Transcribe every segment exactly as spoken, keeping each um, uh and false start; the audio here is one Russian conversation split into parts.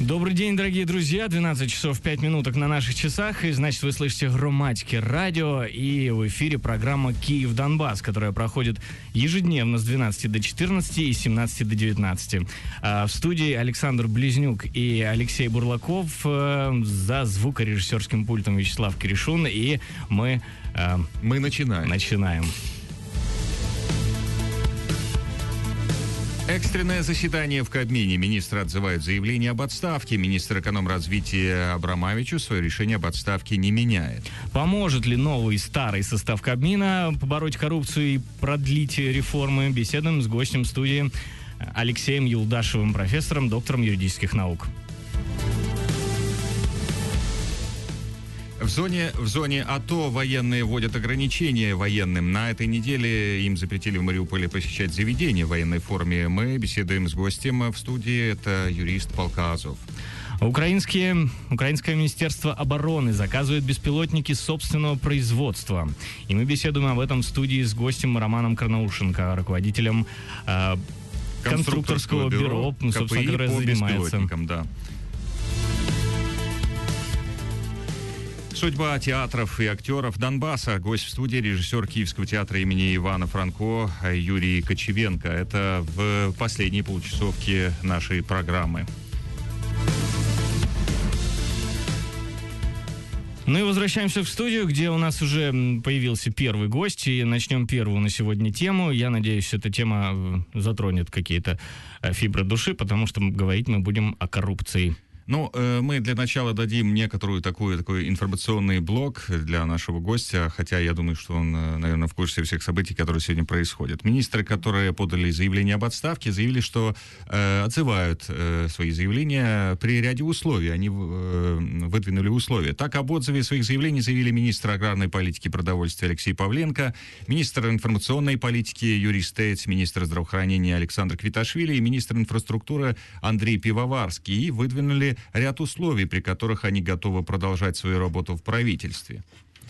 Добрый день, дорогие друзья. двенадцать часов пять минуток на наших часах. И, значит, вы слышите Громадське радио. И в эфире программа «Киев-Донбасс», которая проходит ежедневно с двенадцати до четырнадцати и с семнадцати до девятнадцати. А в студии Александр Близнюк и Алексей Бурлаков. За звукорежиссерским пультом Вячеслав Киришун. И мы... Мы начинаем. Начинаем. Экстренное заседание в Кабмине. Министры отзывают заявление об отставке. Министр экономразвития Абрамавичус свое решение об отставке не меняет. Поможет ли новый старый состав Кабмина побороть коррупцию и продлить реформы? Беседуем с гостем студии Алексеем Юлдашевым, профессором, доктором юридических наук. В зоне, в зоне АТО военные вводят ограничения военным. На этой неделе им запретили в Мариуполе посещать заведения в военной форме. Мы беседуем с гостем в студии. Это юрист полка Азов. Украинские, Украинское министерство обороны заказывает беспилотники собственного производства. И мы беседуем об этом в студии с гостем Романом Карнаушенко, руководителем э, конструкторского бюро, бюро собственно, которое занимается. Да. Судьба театров и актеров Донбасса. Гость в студии — режиссер Киевского театра имени Ивана Франко Юрий Кочевенко. Это в последней получасовке нашей программы. Ну и возвращаемся в студию, где у нас уже появился первый гость, и начнем первую на сегодня тему. Я надеюсь, эта тема затронет какие-то фибры души, потому что говорить мы будем о коррупции. Ну, э, мы для начала дадим некоторую такую, такой информационный блок для нашего гостя, хотя я думаю, что он, наверное, в курсе всех событий, которые сегодня происходят. Министры, которые подали заявление об отставке, заявили, что э, отзывают э, свои заявления при ряде условий. Они э, выдвинули условия. Так, об отзыве своих заявлений заявили министр аграрной политики и продовольствия Алексей Павленко, министр информационной политики Юрий Стейц, министр здравоохранения Александр Квиташвили и министр инфраструктуры Андрей Пивоварский. И выдвинули ряд условий, при которых они готовы продолжать свою работу в правительстве.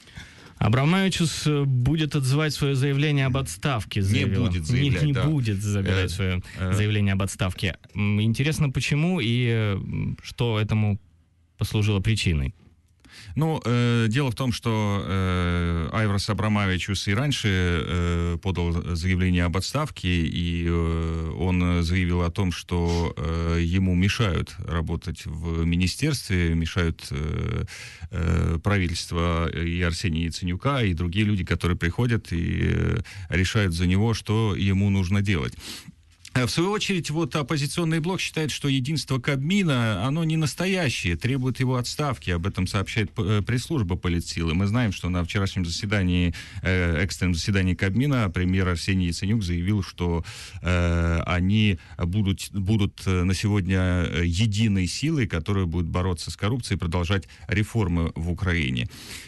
Абрамавичус будет отзывать свое заявление об отставке. Заявил. Не будет заявлять, Не, не да. будет забирать э, свое э, заявление об отставке. Интересно, почему и что этому послужило причиной? Ну, э, дело в том, что э, Айварс Абрамавичус и раньше э, подал заявление об отставке, и э, он заявил о том, что э, ему мешают работать в министерстве, мешают э, э, правительство и Арсения Яценюка, и другие люди, которые приходят и э, решают за него, что ему нужно делать. В свою очередь, вот оппозиционный блок считает, что единство Кабмина, оно не настоящее, требует его отставки. Об этом сообщает пресс-служба Политсилы. Мы знаем, что на вчерашнем заседании, э, экстренном заседании Кабмина премьер Арсений Яценюк заявил, что э, они будут, будут на сегодня единой силой, которая будет бороться с коррупцией и продолжать реформы в Украине.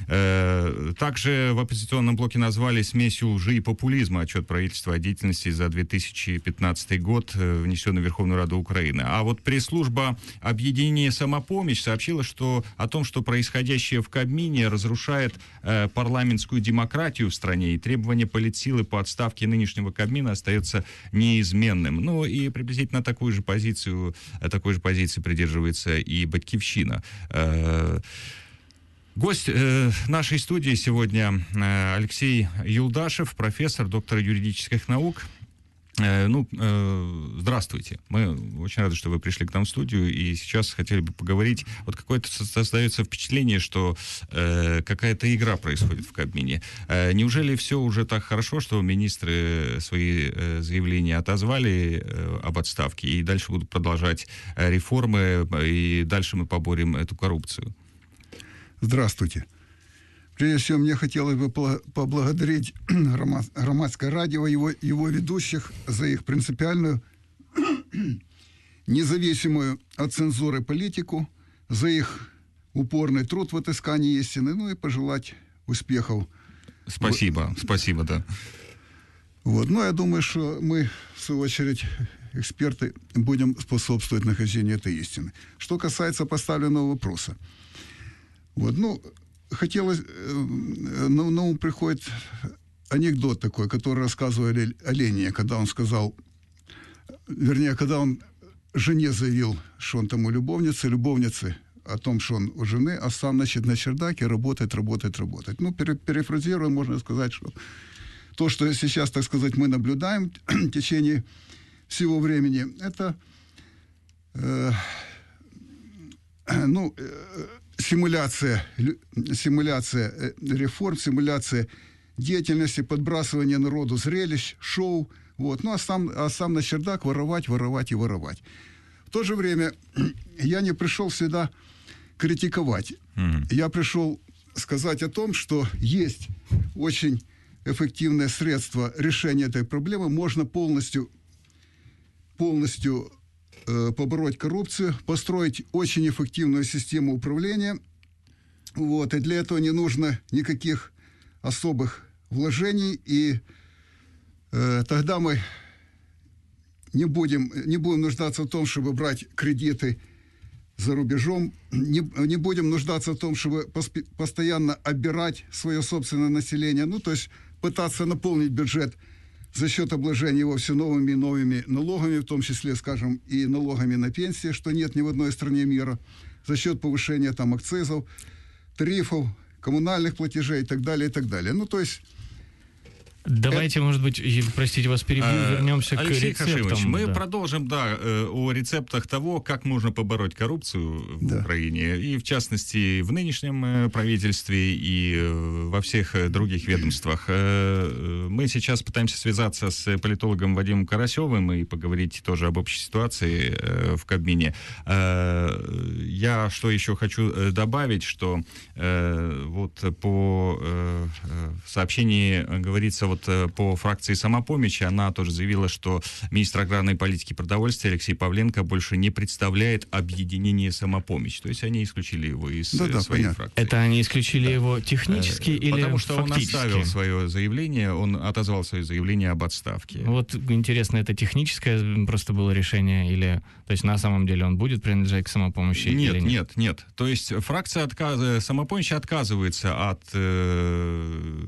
Э, также в оппозиционном блоке назвали смесью лжи и популизма отчет правительства о деятельности за две тысячи пятнадцатый год, внесенный в Верховную Раду Украины. А вот пресс-служба объединения «Самопомощь» сообщила, что о том, что происходящее в Кабмине разрушает э, парламентскую демократию в стране, и требование Политсилы по отставке нынешнего Кабмина остается неизменным. Ну и приблизительно такую же позицию, такой же позиции придерживается и Батькивщина. Э, Гость э, нашей студии сегодня э, Алексей Юлдашев, профессор, доктор юридических наук. Э, ну, э, здравствуйте. Мы очень рады, что вы пришли к нам в студию, и сейчас хотели бы поговорить. Вот какое-то создается впечатление, что э, какая-то игра происходит в Кабмине. Э, неужели все уже так хорошо, что министры свои э, заявления отозвали э, об отставке, и дальше будут продолжать э, реформы, и дальше мы поборем эту коррупцию? Здравствуйте. Прежде всего, мне хотелось бы поблагодарить Громадское радио, его, его ведущих за их принципиальную, независимую от цензуры политику, за их упорный труд в отыскании истины, ну и пожелать успехов. Спасибо, в... спасибо, да. Вот. Ну, я думаю, что мы, в свою очередь, эксперты, будем способствовать нахождению этой истины. Что касается поставленного вопроса. Вот, ну, хотелось, на ум приходит анекдот такой, который рассказывали о Ленине, когда он сказал, вернее, когда он жене заявил, что он там у любовницы, любовницы о том, что он у жены, а сам, значит, на чердаке работает, работает, работает. Ну, пере, перефразируя, можно сказать, что то, что сейчас, так сказать, мы наблюдаем в течение всего времени, это э, ну, э, симуляция, симуляция реформ, симуляция деятельности, подбрасывание народу зрелищ, шоу, вот. Ну, а сам, а сам на чердак воровать, воровать и воровать. В то же время я не пришел сюда критиковать. Mm-hmm. Я пришел сказать о том, что есть очень эффективное средство решения этой проблемы. Можно полностью, полностью э, побороть коррупцию, построить очень эффективную систему управления. Вот. И для этого не нужно никаких особых вложений. И э, тогда мы не будем, не будем нуждаться в том, чтобы брать кредиты за рубежом, не, не будем нуждаться в том, чтобы поспи, постоянно обирать свое собственное население, ну, то есть пытаться наполнить бюджет за счет обложения его все новыми и новыми налогами, в том числе, скажем, и налогами на пенсии, что нет ни в одной стране мира, за счет повышения там акцизов, тарифов, коммунальных платежей и так далее, и так далее. Ну, то есть... Давайте, это... может быть, простите вас, перебью, вернемся Алексей к рецептам. Хашимович, мы да. продолжим, да, о рецептах того, как можно побороть коррупцию в да. Украине, и в частности в нынешнем правительстве и во всех других ведомствах. Мы сейчас пытаемся связаться с политологом Вадимом Карасевым и поговорить тоже об общей ситуации в Кабмине. Я что еще хочу добавить, что вот по сообщении говорится вот по фракции «Самопомощь», она тоже заявила, что министр аграрной политики и продовольствия Алексей Павленко больше не представляет объединение «Самопомощь». То есть они исключили его из да, да, своей понятно. фракции. Это они исключили его технически э, или Потому что фактически? Он оставил свое заявление, он отозвал свое заявление об отставке. Вот интересно, это техническое просто было решение или... То есть на самом деле он будет принадлежать к «Самопомощи» нет, или нет? Нет, нет. То есть фракция отказ... «Самопомощь» отказывается от э...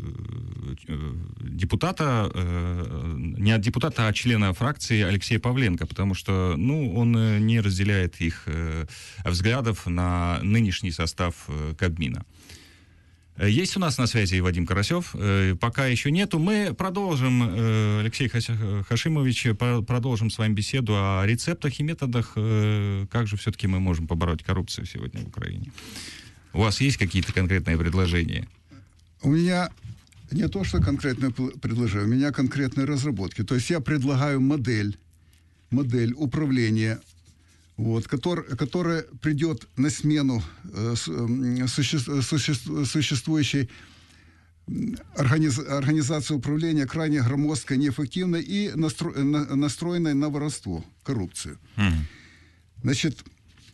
депутата, э, не от депутата, а от члена фракции Алексея Павленко, потому что, ну, он не разделяет их э, взглядов на нынешний состав э, Кабмина. Есть у нас на связи Вадим Карасев. Э, пока еще нету. Мы продолжим, э, Алексей Хашимович, продолжим с вами беседу о рецептах и методах, э, как же все-таки мы можем побороть коррупцию сегодня в Украине. У вас есть какие-то конкретные предложения? У меня не то, что конкретное предложение, у меня конкретные разработки. То есть я предлагаю модель, модель управления, вот, который, которая придет на смену э, суще, суще, существующей организ, организации управления, крайне громоздкой, неэффективной и настро, на, настроенной на воровство, коррупцию. Mm. Значит...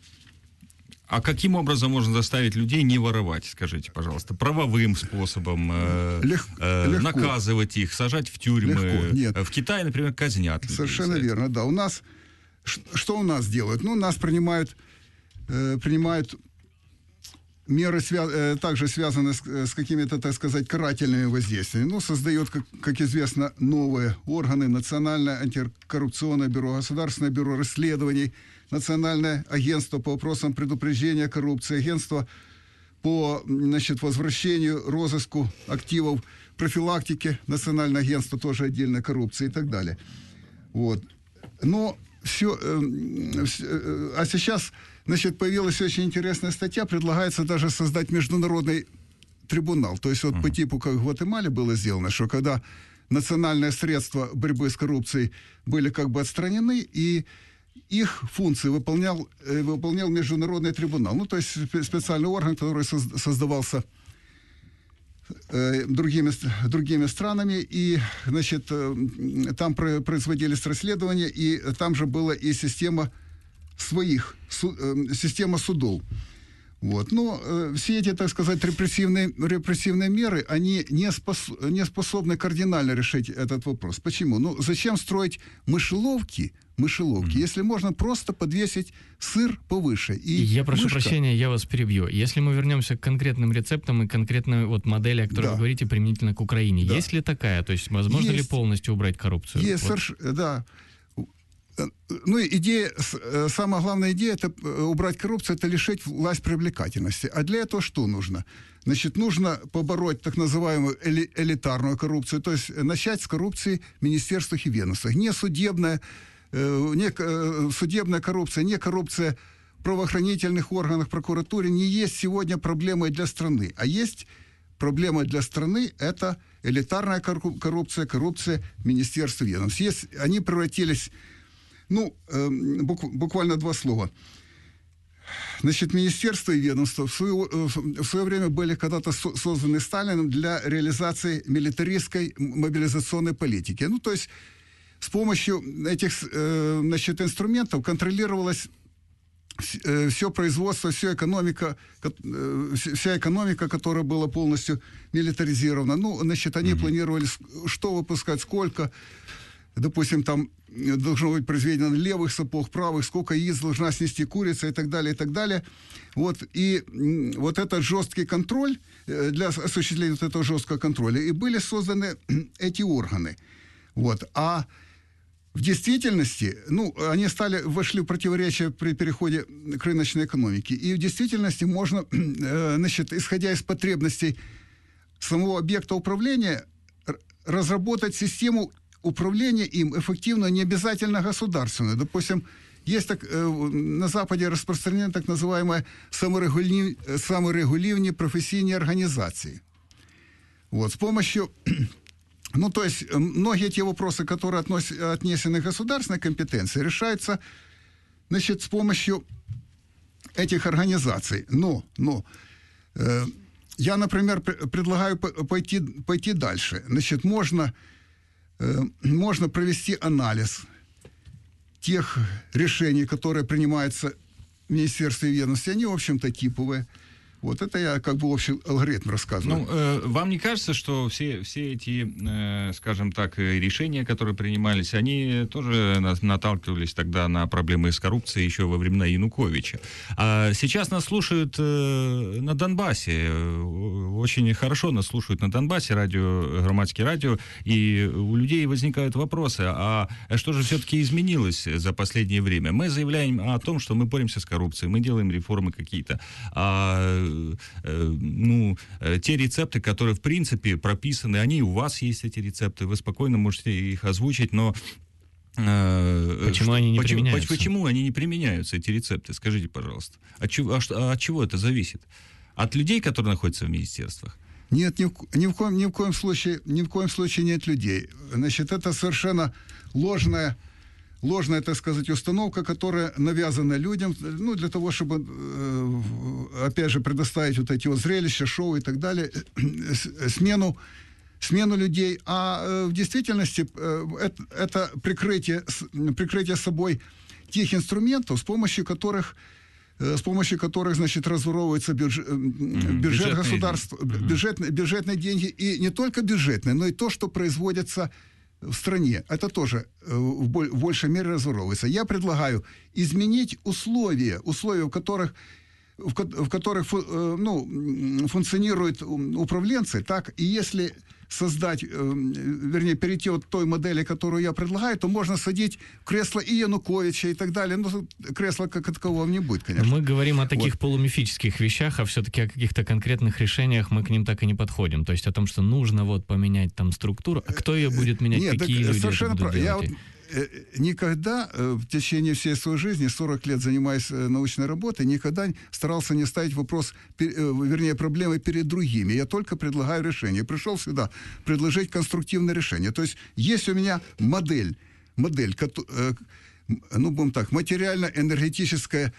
А каким образом можно заставить людей не воровать, скажите, пожалуйста? Правовым способом, э, Лег, э, легко. наказывать их, сажать в тюрьмы. Легко. Нет. В Китае, например, казнят людей. Совершенно верно, да. У нас, что у нас делают? Ну, у нас принимают, э, принимают меры, свя- э, также связанные с, с какими-то, так сказать, карательными воздействиями. Ну, создают, как, как известно, новые органы: Национальное антикоррупционное бюро, Государственное бюро расследований, Национальное агентство по вопросам предупреждения коррупции, агентство по, значит, возвращению, розыску активов, профилактике, Национальное агентство тоже отдельно коррупции и так далее. Вот. Но все, э, э, а сейчас, значит, появилась очень интересная статья, предлагается даже создать международный трибунал. То есть вот uh-huh. по типу, как в Гватемале было сделано, что когда национальные средства борьбы с коррупцией были как бы отстранены, и их функции выполнял, э, выполнял международный трибунал. Ну, то есть специальный орган, который создавался э, другими, другими странами, и, значит, э, там про, производились расследования, и там же была и система своих, су, э, система судов. Вот. Но э, все эти, так сказать, репрессивные, репрессивные меры, они не, спос, не способны кардинально решить этот вопрос. Почему? Ну, зачем строить мышеловки, мышеловки, mm-hmm. если можно просто подвесить сыр повыше? И я прошу мышка... прощения, я вас перебью. Если мы вернемся к конкретным рецептам и конкретной вот модели, о которой да. вы говорите, применительно к Украине, да. есть ли такая? То есть возможно есть. ли полностью убрать коррупцию? Есть, вот. соверш... да. ну, идея, самая главная идея, это убрать коррупцию, это лишить власть привлекательности. А для этого что нужно? Значит, нужно побороть так называемую эли, элитарную коррупцию, то есть начать с коррупции в министерствах и ведомствах. Не судебная, не судебная коррупция, не коррупция в правоохранительных органах, прокуратуре не есть сегодня проблемой для страны. А есть проблема для страны – это элитарная коррупция, коррупция министерств и ведомств. Есть, они превратились... Ну, буквально два слова. Значит, министерства и ведомства в свое, в свое время были когда-то созданы Сталином для реализации милитаристской мобилизационной политики. Ну, то есть с помощью этих, значит, инструментов контролировалось все производство, вся экономика, вся экономика, которая была полностью милитаризирована. Ну, значит, они mm-hmm. планировали, что выпускать, сколько... Допустим, там должно быть произведено левых сапог, правых, сколько яиц должна снести курица и так далее, и так далее. Вот, и вот этот жесткий контроль, для осуществления вот этого жесткого контроля, и были созданы эти органы. Вот. А в действительности, ну, они стали, вошли в противоречие при переходе к рыночной экономике. И в действительности можно, значит, исходя из потребностей самого объекта управления, разработать систему управление им эффективно, не обязательно государственное. Допустим, есть так, э, на Западе распространены так называемые саморегулив... саморегулирование профессийные организации. Вот, с помощью... Ну, то есть, многие те вопросы, которые относ... отнесены к государственной компетенции, решаются, значит, с помощью этих организаций. Но, но э, я, например, предлагаю пойти, пойти дальше. Значит, можно... можно провести анализ тех решений, которые принимаются в министерстве и ведомстве. Они, в общем-то, типовые. Вот это я как бы общий алгоритм рассказываю. Ну, э, вам не кажется, что все, все эти, э, скажем так, решения, которые принимались, они тоже наталкивались тогда на проблемы с коррупцией еще во времена Януковича? А сейчас нас слушают э, на Донбассе. Очень хорошо нас слушают на Донбассе, радио, громадское радио, и у людей возникают вопросы, а что же все-таки изменилось за последнее время? Мы заявляем о том, что мы боремся с коррупцией, мы делаем реформы какие-то, а ну, те рецепты, которые, в принципе, прописаны, они у вас есть, эти рецепты, вы спокойно можете их озвучить, но... Почему что, они не почему, применяются? Почему они не применяются, эти рецепты? Скажите, пожалуйста. От чего, от чего это зависит? От людей, которые находятся в министерствах? Нет, ни в, ни в, коем, ни в коем случае, ни в коем случае нет людей. Значит, это совершенно ложная... ложная, так сказать, установка, которая навязана людям, ну, для того, чтобы, э, опять же, предоставить вот эти вот зрелища, шоу и так далее, смену, смену людей. А э, в действительности э, это, это прикрытие, прикрытие собой тех инструментов, с помощью которых с помощью которых, значит, разворовывается бюджет, mm-hmm. бюджет государства, mm-hmm. бюджетные, бюджетные деньги, и не только бюджетные, но и то, что производится в стране. Это тоже в большей мере разворовывается. Я предлагаю изменить условия, условия, в которых, в, в которых ну, функционируют управленцы, так, и если создать, вернее, перейти от той модели, которую я предлагаю, то можно садить в кресло и Януковича и так далее. Но кресла как такового не будет, конечно. Мы говорим о таких вот полумифических вещах, а все-таки о каких-то конкретных решениях мы к ним так и не подходим. То есть о том, что нужно вот поменять там структуру. А кто ее будет менять? Нет, какие люди совершенно это будут прав. делать? Я вот никогда в течение всей своей жизни, сорок лет занимаясь научной работой, никогда старался не ставить вопрос, вернее, проблемы перед другими. Я только предлагаю решение. Пришел сюда предложить конструктивное решение. То есть есть у меня модель, модель, ну, будем так, материально-энергетическая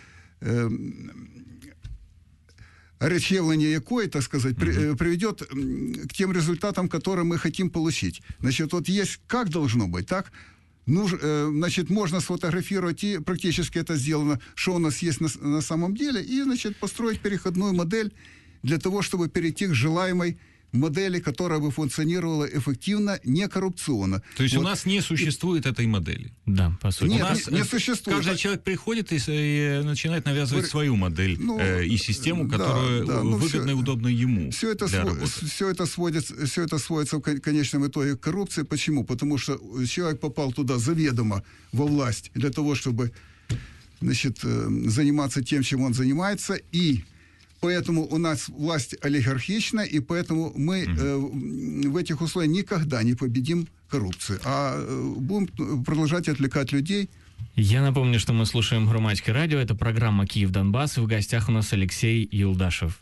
речевление якое, так сказать, при, приведет к тем результатам, которые мы хотим получить. Значит, вот есть как должно быть, так? Ну, значит, можно сфотографировать, и практически это сделано, что у нас есть на, на самом деле, и, значит, построить переходную модель для того, чтобы перейти к желаемой модели, которая бы функционировала эффективно, не коррупционно. То есть вот. у нас не существует этой модели? Да, по сути. Нет, у нас не, не существует. Каждый человек приходит и, и начинает навязывать Вы... свою модель ну, э, и систему, которая да, да, ну, выгодна все, и удобна ему все это, для сво, работы. Все это, сводится, все это сводится в конечном итоге к коррупции. Почему? Потому что человек попал туда заведомо во власть для того, чтобы, значит, заниматься тем, чем он занимается, и поэтому у нас власть олигархична, и поэтому мы mm-hmm. э, в этих условиях никогда не победим коррупцию, а э, будем продолжать отвлекать людей. Я напомню, что мы слушаем Громадское радио. Это программа «Киев-Донбасс». И в гостях у нас Алексей Юлдашев.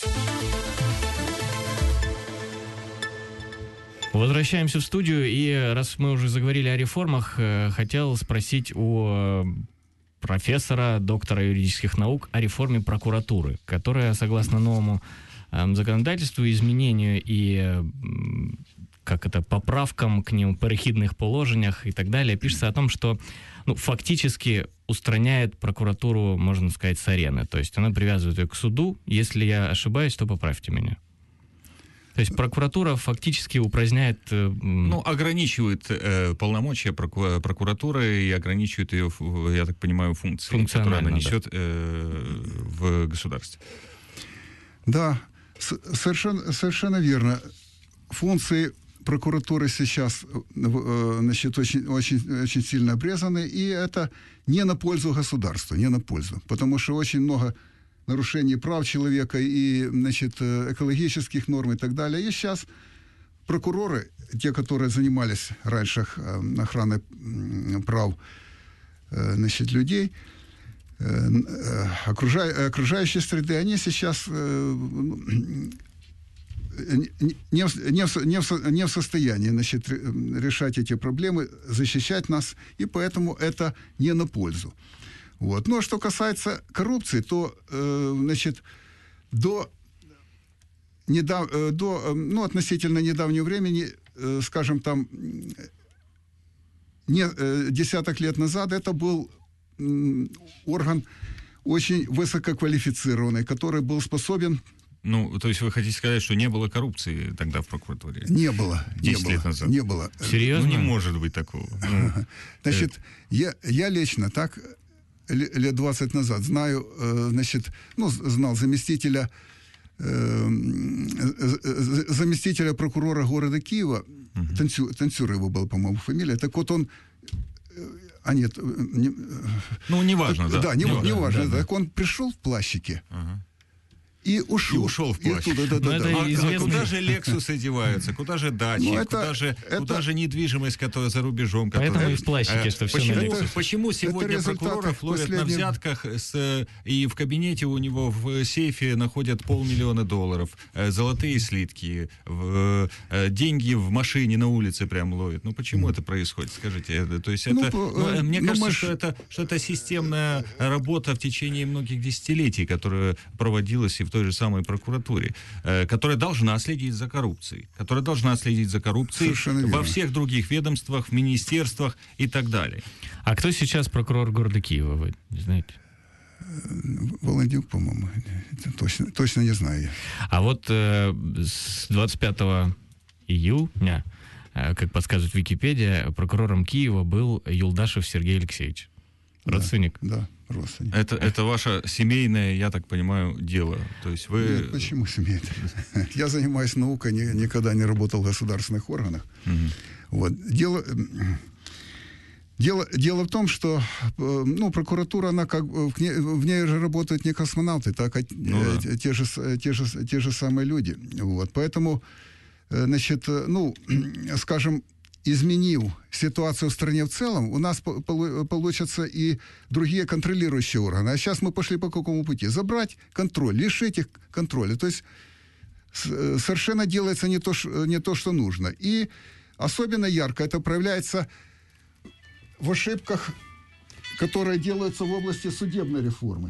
Возвращаемся в студию. И раз мы уже заговорили о реформах, хотел спросить у профессора, доктора юридических наук о реформе прокуратуры, которая, согласно новому э, законодательству, изменению и э, как это, поправкам к ним, перехідних положениях и так далее, пишется о том, что ну, фактически устраняет прокуратуру, можно сказать, с арены. То есть она привязывает ее к суду. Если я ошибаюсь, то поправьте меня. То есть прокуратура фактически упраздняет... Э, ну, ограничивает э, полномочия проку- прокуратуры и ограничивает ее, я так понимаю, функции, которые она несет э, в государстве. Да, с- совершенно, совершенно верно. Функции прокуратуры сейчас э, значит, очень, очень, очень сильно обрезаны, и это не на пользу государству, не на пользу. Потому что очень много нарушений прав человека и, значит, экологических норм и так далее. И сейчас прокуроры, те, которые занимались раньше охраной прав, значит, людей, окружающей среды, они сейчас не в, не в, не в, не в состоянии, значит, решать эти проблемы, защищать нас, и поэтому это не на пользу. Вот. Ну, а что касается коррупции, то, э, значит, до, недав, э, до ну, относительно недавнего времени, э, скажем, там, не, э, десяток лет назад, это был э, орган очень высококвалифицированный, который был способен... Ну, то есть вы хотите сказать, что не было коррупции тогда в прокуратуре? Не было. десять лет назад? Не было. Серьезно? Ну, не может быть такого. Ну, значит, я, я лично так... лет двадцать назад знаю, значит, ну, знал заместителя заместителя прокурора города Киева, uh-huh. Танцю, Танцюр его был, по-моему, фамилия. Так вот он... А нет... Не, ну, неважно, так, да. Да, не, не не важно. Да, да. да. Так он пришел в плащике, uh-huh. и ушел. И ушел в плащ. И оттуда, да, да, да. А, известный... а куда же Лексусы деваются? Куда же дачи? Ну, это, куда, же, это... куда же недвижимость, которая за рубежом? Поэтому которая... и в плащике, что все почему, на Лексусе. Почему сегодня прокуроров ловят последним... на взятках с, и в кабинете у него в сейфе находят полмиллиона долларов, золотые слитки, в, деньги в машине на улице прям ловят? Ну почему mm. это происходит? Скажите. То есть это, ну, ну, мне ну, кажется, мы... что, это, что это системная работа в течение многих десятилетий, которая проводилась и в той же самой прокуратуре, которая должна следить за коррупцией, которая должна следить за коррупцией во всех других ведомствах, в министерствах и так далее. А кто сейчас прокурор города Киева, вы не знаете? Володюк, по-моему. Точно, точно не знаю. А вот э, с двадцать пятого июня, э, как подсказывает Википедия, прокурором Киева был Юлдашев Сергей Алексеевич. Родственник? Да, да, родственник. Это, это ваше семейное, я так понимаю, дело. То есть вы... Нет, почему семейное? Я занимаюсь наукой, не, никогда не работал в государственных органах. Угу. Вот. Дело, дело, дело в том, что ну, прокуратура, она как, в, ней, в ней же работают не космонавты, так, а ну, да. те, же, те, же, те же самые люди. Вот. Поэтому, значит, ну, скажем, изменив ситуацию в стране в целом, у нас получатся и другие контролирующие органы. А сейчас мы пошли по какому пути? Забрать контроль, лишить их контроля. То есть совершенно делается не то, не то, что нужно. И особенно ярко это проявляется в ошибках, которые делаются в области судебной реформы.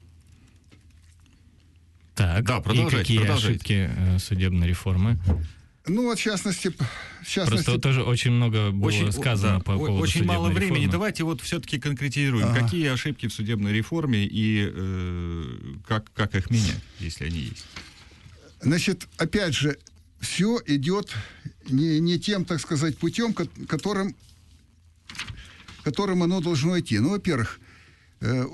Так, да, и какие ошибки судебной реформы? Ну, вот, в частности, в частности... Просто тоже очень много было очень, сказано да, по поводу очень мало времени. Реформы. Давайте вот все-таки конкретизируем, ага. какие ошибки в судебной реформе и э, как, как их менять, если они есть. Значит, опять же, все идет не, не тем, так сказать, путем, которым, которым оно должно идти. Ну, во-первых, э,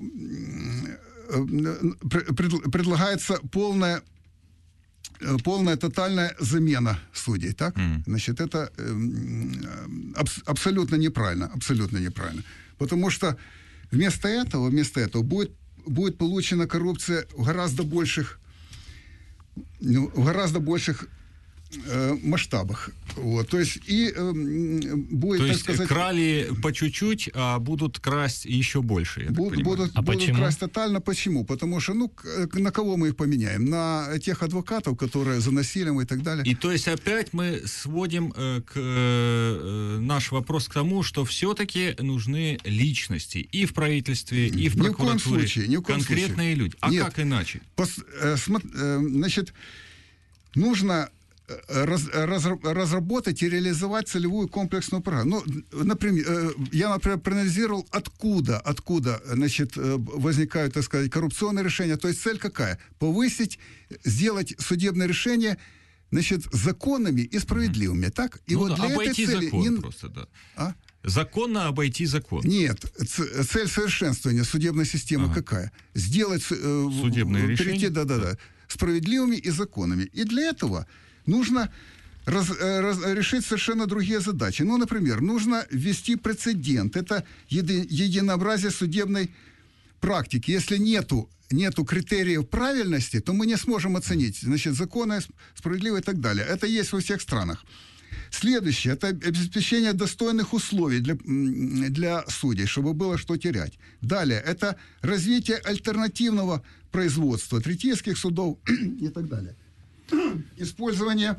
пред, предлагается полная, полная тотальная замена судей, так? Mm. Значит, это э, аб, абсолютно неправильно, абсолютно неправильно. Потому что вместо этого, вместо этого будет, будет получена коррупция в гораздо больших, ну, в гораздо больших э, масштабах. Вот. То есть и э, будет, То так есть сказать, крали по чуть-чуть, а будут красть еще больше, я буд, так будут, а будут почему? красть тотально. Почему? Потому что, ну, на кого мы их поменяем? На тех адвокатов, которые за насилием и так далее. И то есть опять мы сводим э, к, э, наш вопрос к тому, что все-таки нужны личности и в правительстве, и в прокуратуре. Ни в коем случае, ни в коем конкретные случае. люди. А Нет. как иначе? Пос, э, смо, э, значит, нужно раз, раз, разработать и реализовать целевую комплексную программу. Ну, например, э, я, например, проанализировал, откуда, откуда, значит, возникают, так сказать, коррупционные решения. То есть цель какая? Повысить, сделать судебные решения, значит, законными и справедливыми, mm-hmm. так? И ну, вот да, для обойти этой цели закон не... просто, да. А? Законно обойти закон. Нет, цель совершенствования судебной системы ага. какая? Сделать э, судебные перейти, решения, да, да, да, справедливыми и законными. И для этого нужно раз, раз, решить совершенно другие задачи. Ну, например, нужно ввести прецедент. Это еди, единообразие судебной практики. Если нету нету критериев правильности, то мы не сможем оценить, значит, законное, справедливое и так далее. Это есть во всех странах. Следующее – это обеспечение достойных условий для, для судей, чтобы было что терять. Далее – это развитие альтернативного производства, третейских судов и так далее. Использование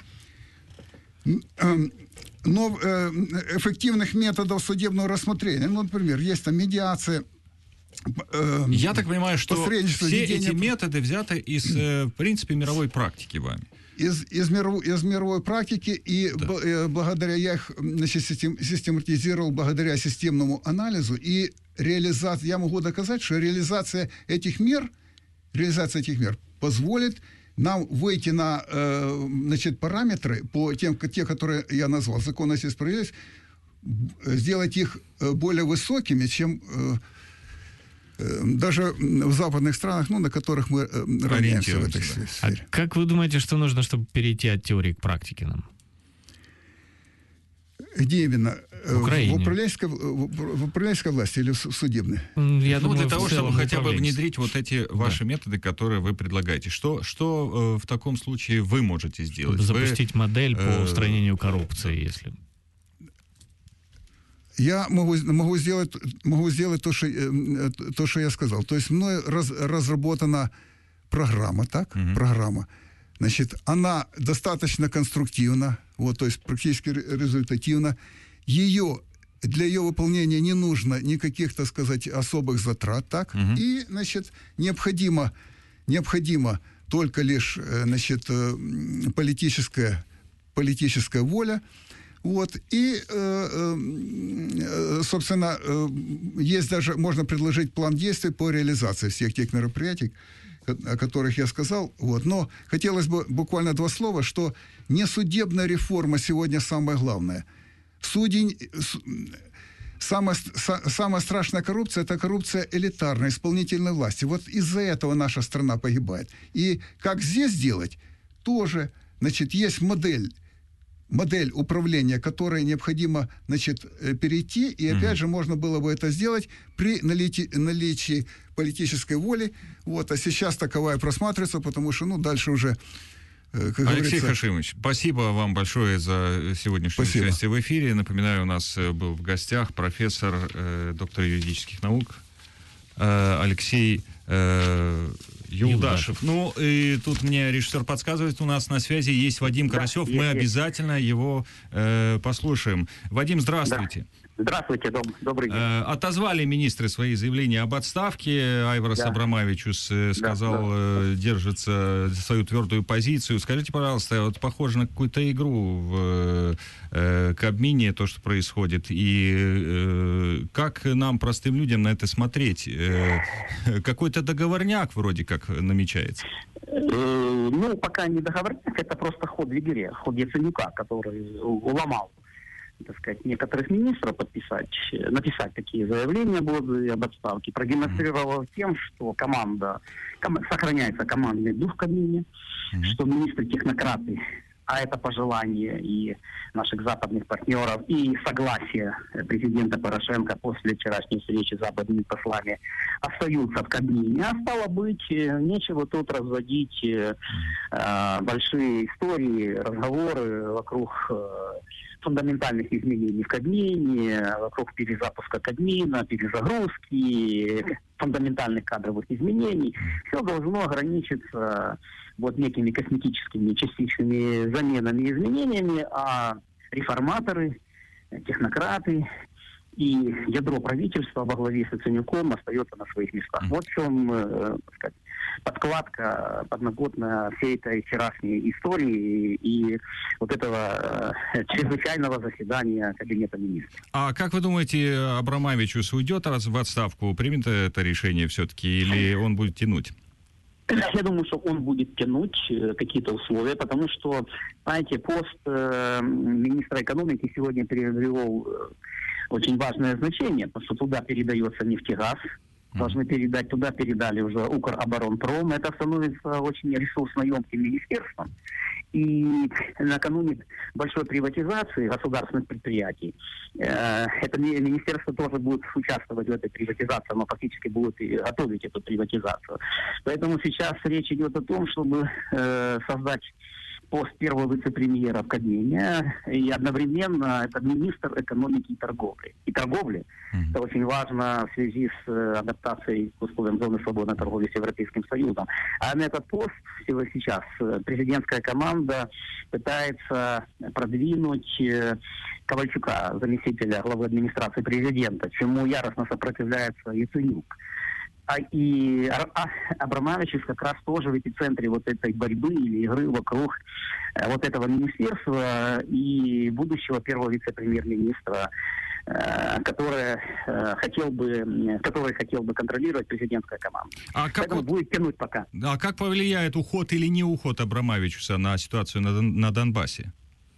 нов, эффективных методов судебного рассмотрения. Ну, например, есть там медиация. Э, Я так понимаю, что все ведения... эти методы взяты из, в принципе, мировой практики вами. Из, из, миров, из мировой практики, и да. б, благодаря, я их, значит, систем, систематизировал благодаря системному анализу, и реализация, я могу доказать, что реализация этих мер, реализация этих мер позволит нам выйти на, э, значит, параметры, по тем, те, которые я назвал, законность и справедливость, сделать их более высокими, чем... Э, даже в западных странах, ну, на которых мы равняемся в этой сфере. А как вы думаете, что нужно, чтобы перейти от теории к практике нам? Где именно? В Украине. В управленческой, в управленческой власти или в судебной? Я ну, думаю, для того, чтобы хотя бы управленческой. внедрить вот эти ваши да. методы, которые вы предлагаете. Что, что э, в таком случае вы можете сделать? Чтобы запустить вы, модель по э, устранению коррупции, если... Я могу, могу, сделать, могу сделать то что, то, что я сказал. То есть мной раз, разработана программа, так? Uh-huh. Программа. Значит, она достаточно конструктивна, вот, то есть практически результативна. Ее, для ее выполнения не нужно никаких, так сказать, особых затрат, так? Uh-huh. И, значит, необходимо, необходимо только лишь, значит, политическая, политическая воля. Вот, и, собственно, есть даже, можно предложить план действий по реализации всех тех мероприятий, о которых я сказал. Вот. Но хотелось бы буквально два слова, что не судебная реформа сегодня самое главное. Судей, самая, самая страшная коррупция – это коррупция элитарной, исполнительной власти. Вот из-за этого наша страна погибает. И как здесь делать, тоже, значит, есть модель, модель управления, которой необходимо, значит, перейти, и опять mm-hmm. же можно было бы это сделать при наличии, наличии политической воли. Вот, а сейчас таковая просматривается, потому что, ну, дальше уже, как Алексей говорится... Хашимович, спасибо вам большое за сегодняшнее спасибо. участие в эфире. Напоминаю, у нас был в гостях профессор, э, доктор юридических наук э, Алексей э, Юлдашев. Ну, и тут мне режиссер подсказывает, у нас на связи есть Вадим Карасев. Да, Мы есть, обязательно есть. его э, послушаем. Вадим, здравствуйте. Да. Здравствуйте, доб добрый день. Э, отозвали министры свои заявления об отставке. Айварас да. Абрамавичус э, сказал, да, да. Э, держится свою твердую позицию. Скажите, пожалуйста, вот похоже на какую-то игру в э, Кабмине, то, что происходит. И э, как нам, простым людям, на это смотреть? Э, какой-то договорняк вроде как намечается. Э, ну, пока не договорились, это просто ход в игре, ход Яценюка, который уломал, так сказать, некоторых министров подписать, написать такие заявления об отставке, продемонстрировал тем, что команда, ком, сохраняется командный дух в кабине, mm-hmm. что министры-технократы, а это пожелание и наших западных партнеров, и согласие президента Порошенко после вчерашней встречи с западными послами остаются в кабине. А стало быть, нечего тут разводить э, большие истории, разговоры вокруг э, фундаментальных изменений в Кабмине, вокруг перезапуска Кабмина, перезагрузки, фундаментальных кадровых изменений. Все должно ограничиться вот некими косметическими частичными заменами и изменениями, а реформаторы, технократы и ядро правительства во главе с Яценюком остается на своих местах. Вот в чем, э, так сказать, подкладка подноготная всей этой вчерашней истории и вот этого э, чрезвычайного заседания Кабинета министров. А как вы думаете, Абрамавичус уйдет в отставку, примет это решение все-таки, или он будет тянуть? Я думаю, что он будет тянуть какие-то условия, потому что, знаете, пост э, министра экономики сегодня приобрел э, очень важное значение, потому что туда передается нефтегаз, должны передать, туда передали уже Укроборонпром, это становится очень ресурсноемким министерством. И накануне большой приватизации государственных предприятий, э, это министерство тоже будет участвовать в этой приватизации, оно фактически будет и готовить эту приватизацию. Поэтому сейчас речь идет о том, чтобы э, создать пост первого вице-премьера в Кабмине, и одновременно это министр экономики и торговли. И торговли, mm-hmm. это очень важно в связи с адаптацией к условиям зоны свободной торговли с Европейским Союзом. А на этот пост сейчас президентская команда пытается продвинуть Ковальчука, заместителя главы администрации президента, чему яростно сопротивляется Яценюк. А и а, Абрамавичус как раз тоже в эпицентре вот этой борьбы или игры вокруг э, вот этого министерства и будущего первого вице-премьер-министра, э, который, э, хотел бы, который хотел бы контролировать президентская команда. А как Поэтому вот, будет тянуть пока. А как повлияет уход или не уход Абрамавичуса на ситуацию на, на Донбассе?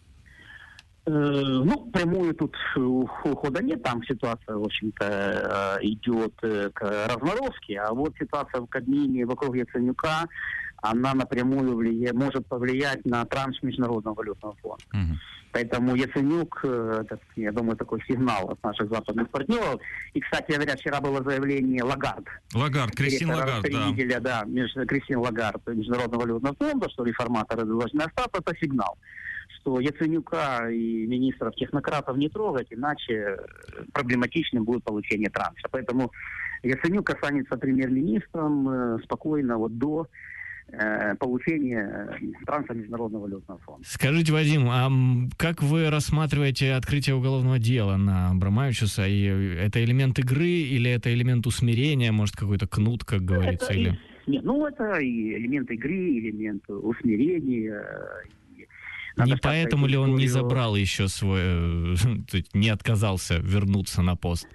Ну, прямую тут ухода нет, там ситуация, в общем-то, идет к разморозке, а вот ситуация в Кабмине вокруг Яценюка, она напрямую влия... может повлиять на транш Международного валютного фонда. Uh-huh. Поэтому Яценюк, это, я думаю, такой сигнал от наших западных партнеров. И, кстати говоря, вчера было заявление Лагард. Лагард, Кристин Лагард, да. да меж... Кристин Лагард Международного валютного фонда, что реформаторы должны остаться, это сигнал, что Яценюка и министров-технократов не трогать, иначе проблематичным будет получение транша. Поэтому Яценюк останется премьер-министром э, спокойно вот до э, получения транша Международного валютного фонда. Скажите, Вадим, а как вы рассматриваете открытие уголовного дела на Абрамавичуса? И это элемент игры или это элемент усмирения, может, какой-то кнут, как говорится? Это, или... Нет, ну это и элемент игры, элемент усмирения. Надо не поэтому ли он не забрал еще свой, не отказался вернуться на пост?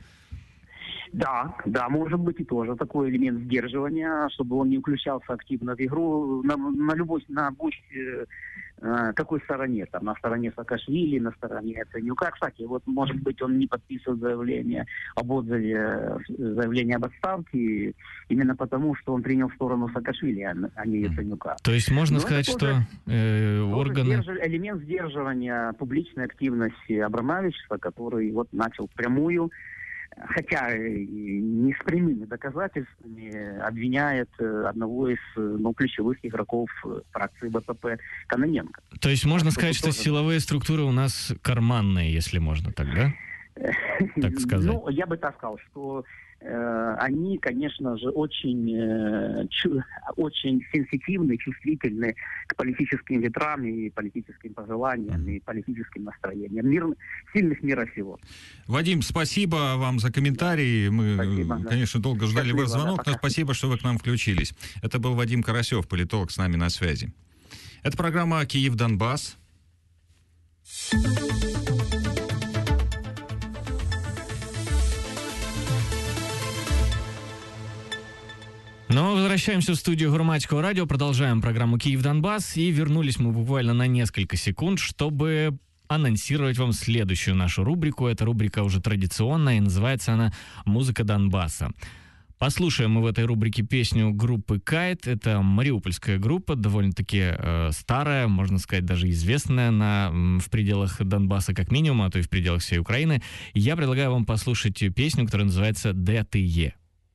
Да, да, может быть и тоже такой элемент сдерживания, чтобы он не включался активно в игру на, на любой, на будь э, какой стороне, там, на стороне Саакашвили, на стороне Яценюка. Кстати, вот, может быть, он не подписывает заявление об отзыве, заявление об отставке, именно потому, что он принял сторону Саакашвили, а не Яценюка. То есть можно Но сказать, что э, органы... Сдерж... элемент сдерживания публичной активности Абрамавичуса, который вот начал прямую, хотя не с прямыми доказательствами, обвиняет одного из ну, ключевых игроков фракции БПП Кононенко. То есть можно сказать, что тоже... силовые структуры у нас карманные, если можно так, да? Так сказать. Ну, я бы так сказал, что э, они, конечно же, очень, э, чу, очень сенситивны, чувствительны к политическим ветрам и политическим пожеланиям, и политическим настроениям. Мир, сильных мира всего. Вадим, спасибо вам за комментарии. Мы, спасибо, конечно, долго ждали спасибо, ваш звонок, да, но спасибо, что вы к нам включились. Это был Вадим Карасев, политолог, с нами на связи. Это программа «Киев-Донбасс». Но возвращаемся в студию Громадского радио, продолжаем программу «Киев-Донбасс», и вернулись мы буквально на несколько секунд, чтобы анонсировать вам следующую нашу рубрику. Эта рубрика уже традиционная, и называется она «Музыка Донбасса». Послушаем мы в этой рубрике песню группы «Кайт». Это мариупольская группа, довольно-таки э, старая, можно сказать, даже известная на, в пределах Донбасса как минимум, а то и в пределах всей Украины. И я предлагаю вам послушать песню, которая называется «Де ти є».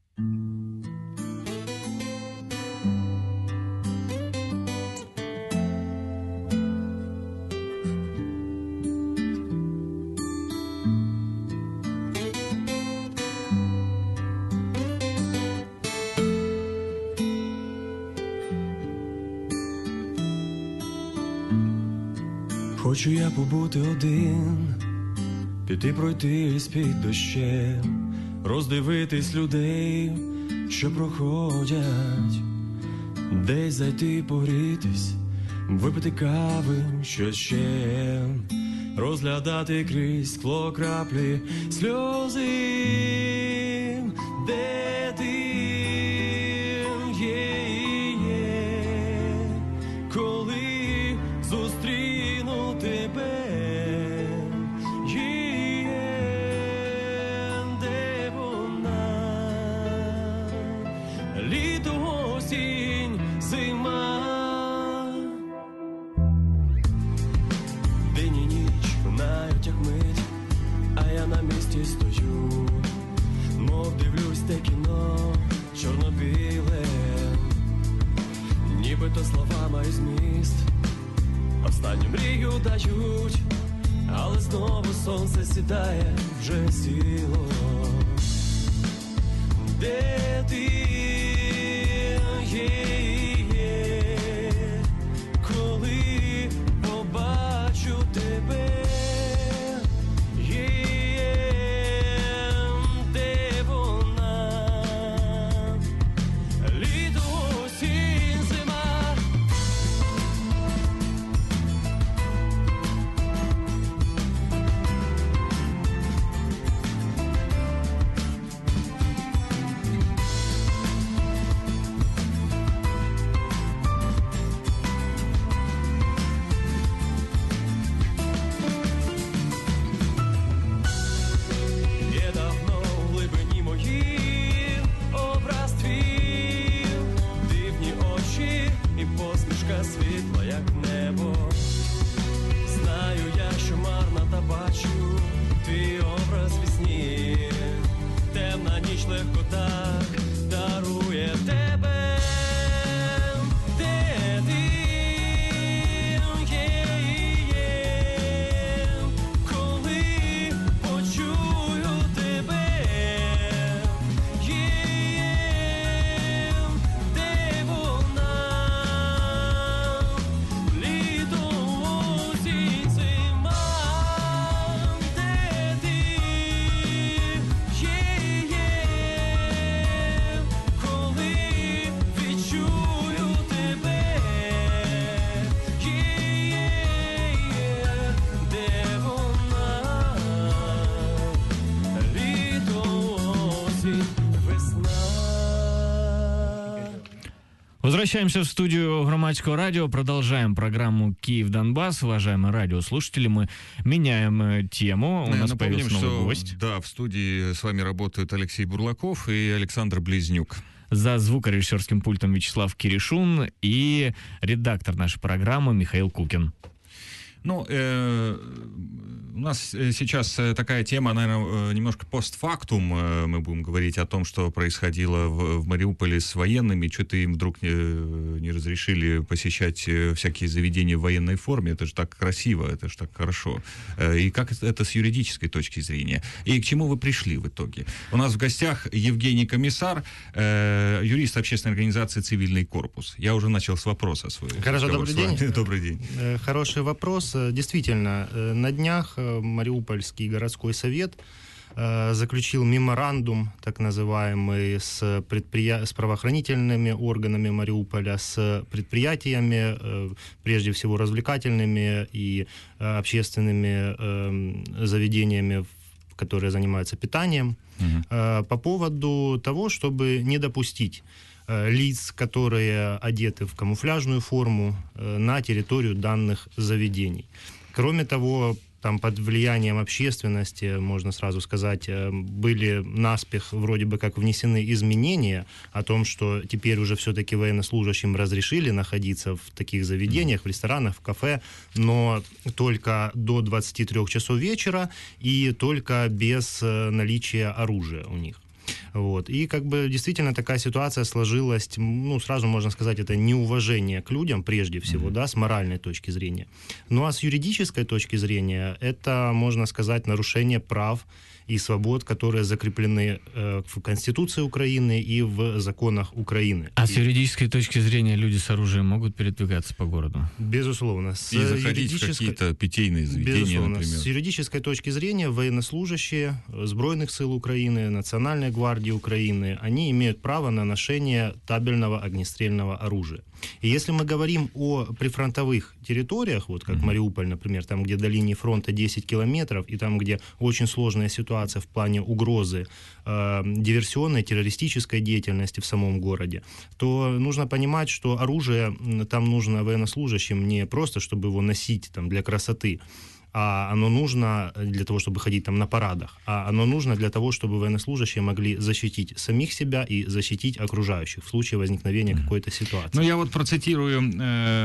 Хочу я побути один, піти пройтись під дощем, роздивитись людей, що проходять, десь зайти погрітись, випити кави, що ще, розглядати крізь скло краплі сльози, де ти є, є, коли зустріну тебе, є, де вона, літо, осінь, зима, день і ніч минають як мить, а я на місці стою, мов дивлюсь те кіно чорно-біле, нібито слова мають зміст, останню мрію дають, але знову сонце сідає, вже сіло. Де ти є, є, коли побачу тебе, є, де вона, літо, осінь, зима. Є давно в глибині моїй образ твій, дивні очі і посмішка світла, як небо. Знаю я, що марна, та бачу твій образ вісні. Темна ніч легко так дарує тебе. Де ти є, є, коли почую тебе, є, де вона, літо, осінь, зима, де ти є, є, коли відчую тебе, є, де вона, літо, осінь, весна. Возвращаемся в студию Громадского радио, продолжаем программу «Киев-Донбасс». Уважаемые радиослушатели, мы меняем э, тему. У Ну, нас напомним, появился новый что, гость. да, в студии с вами работают Алексей Бурлаков и Александр Близнюк. За звукорежиссерским пультом Вячеслав Киришун и редактор нашей программы Михаил Кукин. Ну, э, у нас э, сейчас э, такая тема, наверное, э, немножко постфактум. Э, мы будем говорить о том, что происходило в, в Мариуполе с военными. Что-то им вдруг не, не разрешили посещать э, всякие заведения в военной форме. Это же так красиво, это же так хорошо. Э, и как это, это с юридической точки зрения? И к чему вы пришли в итоге? У нас в гостях Евгений Комиссар, э, юрист общественной организации «Цивильный корпус». Я уже начал с вопроса свой. Хорошо, добрый день. Добрый день. Э, Хороший вопрос. Действительно, э, на днях э, Мариупольский городской совет э, заключил меморандум, так называемый, с, предприя... с правоохранительными органами Мариуполя, с предприятиями, э, прежде всего развлекательными и э, общественными э, заведениями, которые занимаются питанием, Угу. э, по поводу того, чтобы не допустить лиц, которые одеты в камуфляжную форму, на территорию данных заведений. Кроме того, там под влиянием общественности, можно сразу сказать, были наспех вроде бы как внесены изменения о том, что теперь уже все-таки военнослужащим разрешили находиться в таких заведениях, в ресторанах, в кафе, но только до двадцати трёх часов вечера и только без наличия оружия у них. Вот. И как бы действительно такая ситуация сложилась, ну, сразу можно сказать, это неуважение к людям, прежде всего, mm-hmm. да, с моральной точки зрения. Ну, а с юридической точки зрения, это, можно сказать, нарушение прав и свобод, которые закреплены э, в Конституции Украины и в законах Украины. А с юридической точки зрения люди с оружием могут передвигаться по городу? Безусловно. С и заходить юридической... в какие-то питейные заведения, Безусловно. Например. С юридической точки зрения военнослужащие Збройных сил Украины, Национальной гвардии Украины, они имеют право на ношение табельного огнестрельного оружия. И если мы говорим о прифронтовых территориях, вот как mm-hmm. Мариуполь, например, там, где до линии фронта десять километров, и там, где очень сложная ситуация в плане угрозы э, диверсионной, террористической деятельности в самом городе, то нужно понимать, что оружие там нужно военнослужащим не просто, чтобы его носить там, для красоты, а оно нужно для того, чтобы ходить там на парадах, а оно нужно для того, чтобы военнослужащие могли защитить самих себя и защитить окружающих в случае возникновения mm-hmm. какой-то ситуации. Ну, я вот процитирую э,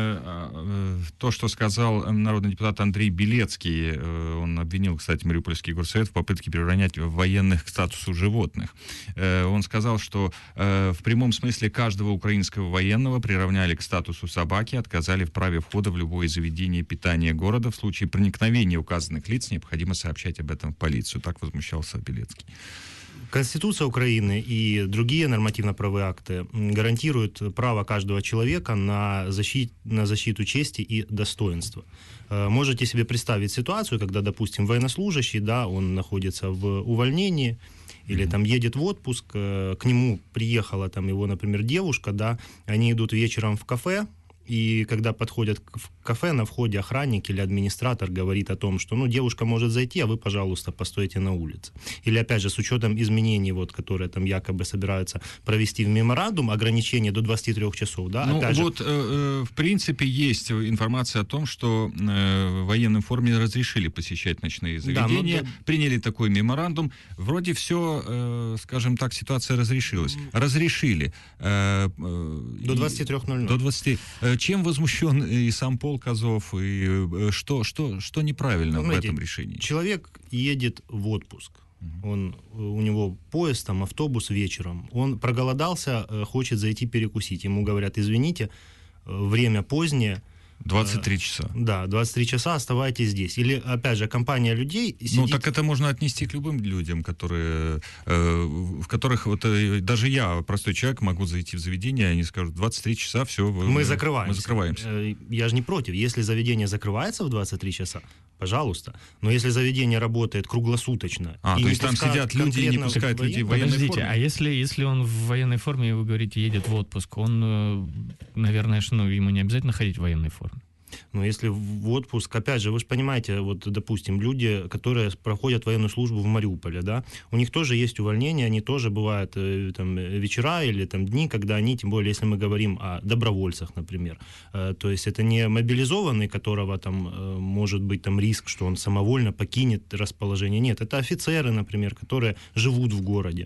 э, то, что сказал народный депутат Андрей Белецкий. Э, он обвинил, кстати, Мариупольский горсовет в попытке приравнять военных к статусу животных. Э, он сказал, что э, в прямом смысле каждого украинского военного приравняли к статусу собаки, отказали в праве входа в любое заведение питания города. В случае проникновения указанных лиц необходимо сообщать об этом в полицию. Так возмущался Белецкий. Конституция Украины и другие нормативно-правовые акты гарантируют право каждого человека на, защит, на защиту чести и достоинства. Можете себе представить ситуацию, когда, допустим, военнослужащий, да, он находится в увольнении или там едет в отпуск, к нему приехала там его, например, девушка, да, они идут вечером в кафе, и когда подходят в кафе, на входе охранник или администратор говорит о том, что, ну, девушка может зайти, а вы, пожалуйста, постойте на улице. Или, опять же, с учетом изменений, вот, которые там якобы собираются провести в меморандум, ограничение до двадцати трёх часов, да, ну, опять же... вот, э, в принципе, есть информация о том, что э, в военной форме разрешили посещать ночные заведения, да, но... приняли такой меморандум, вроде все, э, скажем так, ситуация разрешилась. Разрешили. Э, э, до двадцати трёх ноль ноль. До двадцати. Чем возмущен и сам полк Азов, и что, что, что неправильно ну, в этом решении? Человек едет в отпуск. Uh-huh. Он, у него поезд, там, автобус вечером. Он проголодался, хочет зайти перекусить. Ему говорят, извините, время позднее. двадцать три часа. Да, двадцать три часа оставайтесь здесь. Или, опять же, компания людей сидит... Ну, так это можно отнести к любым людям, которые, э, в которых вот э, даже я, простой человек, могу зайти в заведение, и они скажут, двадцать три часа, все, мы закрываемся. Мы закрываемся. Я же не против. Если заведение закрывается в двадцать три часа, пожалуйста. Но если заведение работает круглосуточно... А, то есть там сидят люди и не пускают людей в военной Подождите, форме? а если, если он в военной форме, и вы говорите, едет в отпуск, он, наверное, ну, ему не обязательно ходить в военной форме? Но если в отпуск, опять же, вы же понимаете, вот, допустим, люди, которые проходят военную службу в Мариуполе, да, у них тоже есть увольнения, они тоже бывают там вечера или там дни, когда они, тем более, если мы говорим о добровольцах, например, то есть это не мобилизованный, которого там может быть там риск, что он самовольно покинет расположение, нет, это офицеры, например, которые живут в городе.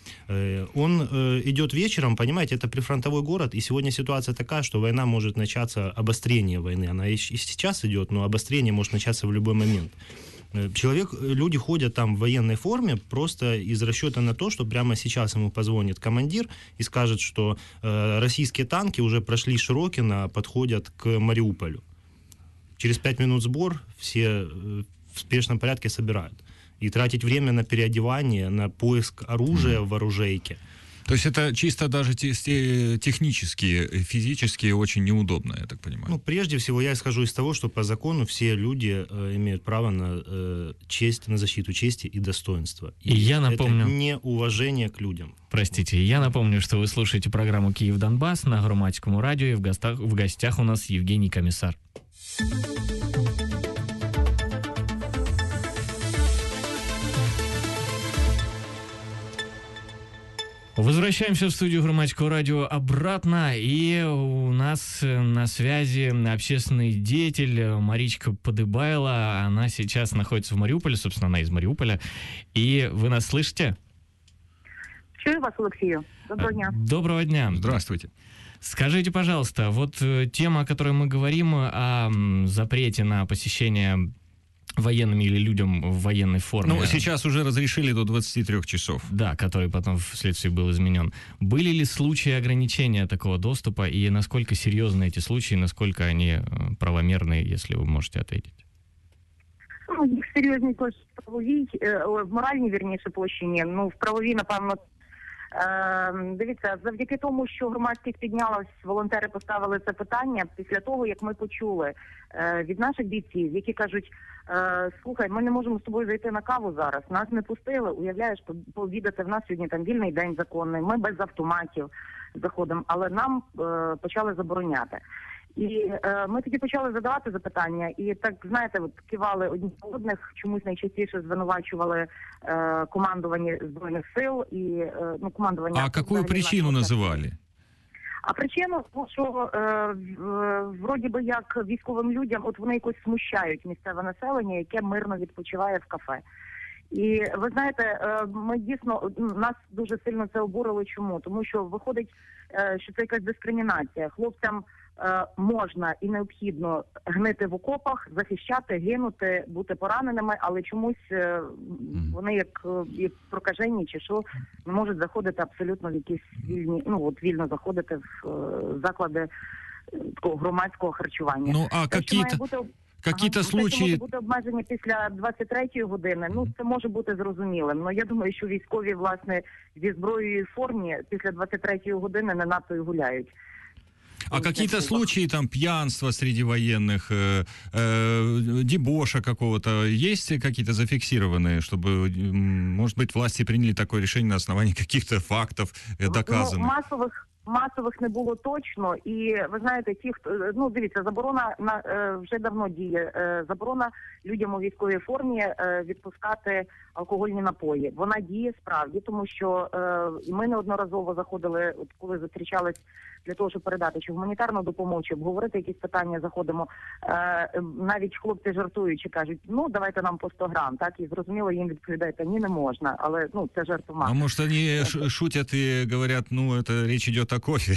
Он э, идет вечером, понимаете, это прифронтовой город, и сегодня ситуация такая, что война может начаться, обострение войны, она и, и сейчас идет, но обострение может начаться в любой момент. Человек, люди ходят там в военной форме просто из расчета на то, что прямо сейчас ему позвонит командир и скажет, что э, российские танки уже прошли Широкино, подходят к Мариуполю. Через пять минут сбор, все э, в спешном порядке собирают. И тратить время на переодевание, на поиск оружия mm. в оружейке. То есть это чисто даже технически, физически очень неудобно, я так понимаю. Ну, прежде всего, я исхожу из того, что по закону все люди э, имеют право на э, честь, на защиту чести и достоинства. И, и я напомню... Это неуважение к людям. Простите, я напомню, что вы слушаете программу «Киев-Донбасс» на Громадском радио, и в гостях, в гостях у нас Евгений Комиссар. Возвращаемся в студию Громадского радио обратно, и у нас на связи общественный деятель Маричка Подыбайло. Она сейчас находится в Мариуполе, собственно, она из Мариуполя. И вы нас слышите? Чую вас, Алексею. Доброго дня. Доброго дня. Здравствуйте. Скажите, пожалуйста, вот тема, о которой мы говорим, о запрете на посещение военными или людям в военной форме. Ну, сейчас уже разрешили до двадцати трёх часов. Да, который потом вследствие был изменен. Были ли случаи ограничения такого доступа, и насколько серьезны эти случаи, насколько они правомерны, если вы можете ответить? Ну, їх серйозні точно в правовій, в моральній, вірніше, площині. Ну, в правовій, напевно, дивіться, завдяки тому, що громадськість піднялась, волонтери поставили це питання після того, як ми почули від наших бійців, які кажуть, слухай, ми не можемо з тобою зайти на каву зараз, нас не пустили, уявляєш, пообідати, в нас сьогодні там вільний день законний, ми без автоматів заходимо, але нам почали забороняти. І е, ми тоді почали задавати запитання, і так, знаєте, от кивали одні одних, чомусь найчастіше звинувачували е, командування Збройних сил і е, ну, командування... А какую причину називали? А причину, що е, вроді би як військовим людям, от вони якось смущають місцеве населення, яке мирно відпочиває в кафе. І ви знаєте, ми дійсно, нас дуже сильно це обурило. Чому? Тому що виходить, що це якась дискримінація. Хлопцям можна і необхідно гнити в окопах, захищати, гинути, бути пораненими, але чомусь вони як, як прокажені чи що, не можуть заходити абсолютно в якісь вільні, ну от вільно заходити в заклади такого громадського харчування. Ну, а какие-то... Какие-то ага. случаї... Це може бути обмеження після двадцять третьої години. Ну, це може бути зрозумілим. Ну, я думаю, що військові, власне, зі зброєю в формі після двадцять третьої години не надто і гуляють. А какие-то случаи там пьянства среди военных, э, э, дебоша какого-то есть какие-то зафиксированные, чтобы, может быть, власти приняли такое решение на основании каких-то фактов доказанных? Ну, масових... Масових не було точно, і ви знаєте, ті, хто, ну дивіться, заборона на е, вже давно діє, е, заборона людям у військовій формі е, відпускати алкогольні напої. Вона діє справді, тому що е, ми неодноразово заходили, от коли зустрічались для того, щоб передати чи гуманітарну допомогу, чи обговорити якісь питання, заходимо. Е, навіть хлопці жартуючи кажуть, ну давайте нам по сто грам, так, і зрозуміло їм відповідають, ні, не можна, але ну це жартома. А может они шутят и говорят, ну это речь идет о кофе?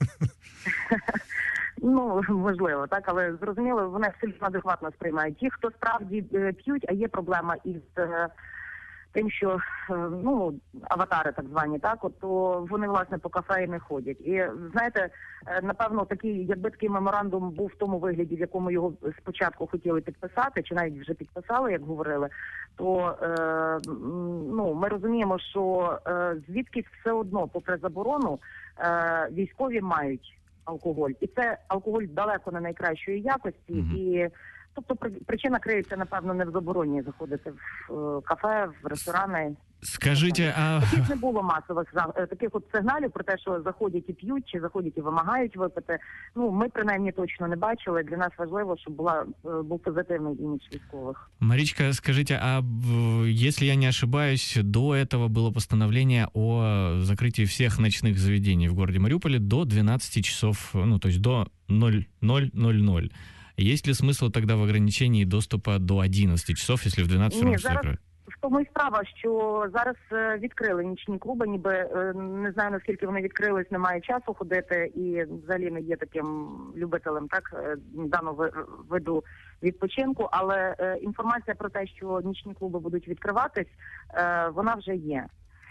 Ну, можливо, так, але зрозуміло, вони абсолютно адекватно сприймають. Ті, хто справді п'ють, а є проблема із е, тим, що, е, ну, аватари так звані, так, от, то вони, власне, по кафе і не ходять. І, знаєте, е, напевно, такий, якби такий меморандум був в тому вигляді, в якому його спочатку хотіли підписати, чи навіть вже підписали, як говорили, то, е, ну, ми розуміємо, що е, звідкись все одно, попри заборону, е, військові мають алкоголь. І це алкоголь далеко не найкращої якості. Mm-hmm. І, тобто причина криється, напевно, не в забороні заходити в кафе, в ресторани. Скажіть, а... Таких не було масових таких от сигналів про те, що заходять і п'ють, чи заходять і вимагають випити. Ну, ми, принаймні, точно не бачили. Для нас важливо, щоб була, був позитивний імідж військових. Маричка, скажите, а если я не ошибаюсь, до этого было постановление о закрытии всех ночных заведений в городе Мариуполе до двенадцати часов, ну, то есть до ноль ноль ноль ноль. Есть ли смысл тогда в ограничении доступа до одиннадцати часов, если в двенадцать Ні, зараз в тому і справа, що зараз відкрили нічні клуби, ніби не знаю, наскільки вони відкрились, немає часу ходити і взагалі не є таким любителем, так, даного виду відпочинку, але інформація про те, що нічні клуби будуть відкриватись, вона вже є.